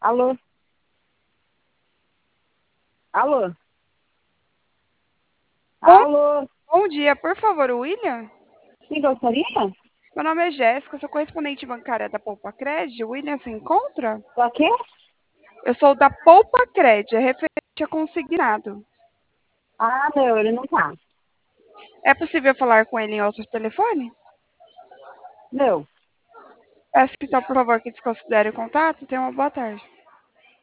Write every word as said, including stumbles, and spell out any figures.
Alô? Alô? Bom, Alô? bom dia, por favor, William? Quem gostaria? Meu nome é Jéssica, sou correspondente bancária da Poupa Cred. O William se encontra? Só quê? Eu sou da Poupa Cred, é referente a consignado. Ah, não, ele não tá. É possível falar com ele em outro telefone? Não. Peço então, por favor, que desconsidere o contato. Tenha uma boa tarde.